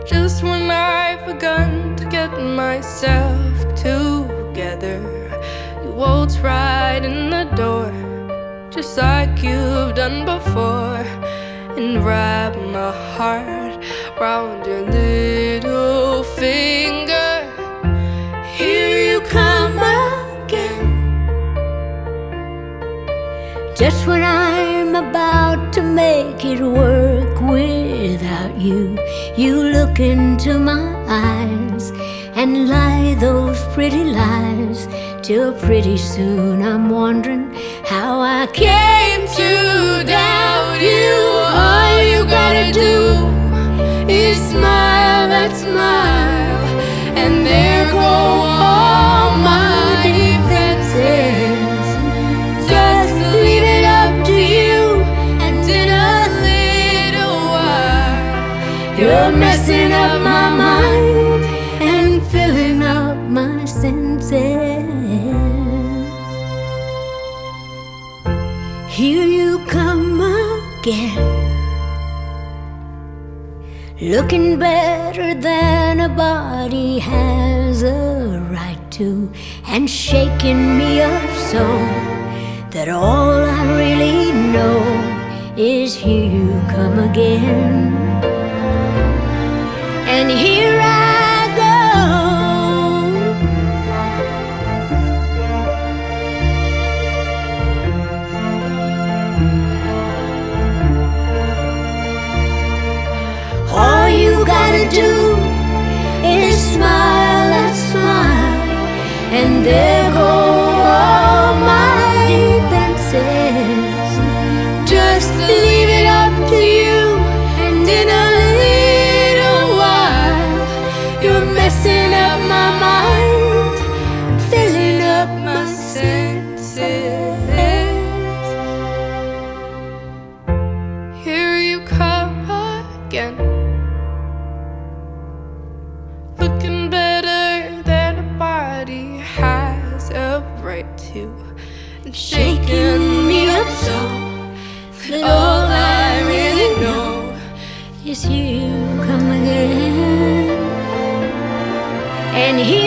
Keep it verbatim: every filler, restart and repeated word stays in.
Just when I've begun to get myself together, you waltz right in the door, just like you've done before, and wrap my heart round your little finger. Here you come again, just when I'm about to make it work without you. You look into my eyes and lie those pretty lies, till pretty soon I'm wondering how I came to doubt you. All you gotta do is smile that smile, and there go all my defenses. Just leave it up to you, and in a little while you're messing up my mind and filling up my senses. Here you come again, looking better than a body has a right to, and shaking me up so that all I really know is here you come again. And here I go, all you gotta do is smile that smile, and there go all my defenses. Just leave it up to you, and in a little while you're messing up my mind, filling up my senses. Here you come again, looking better than a body has a right to, and shaking me up so that all I really know is here you come again. And here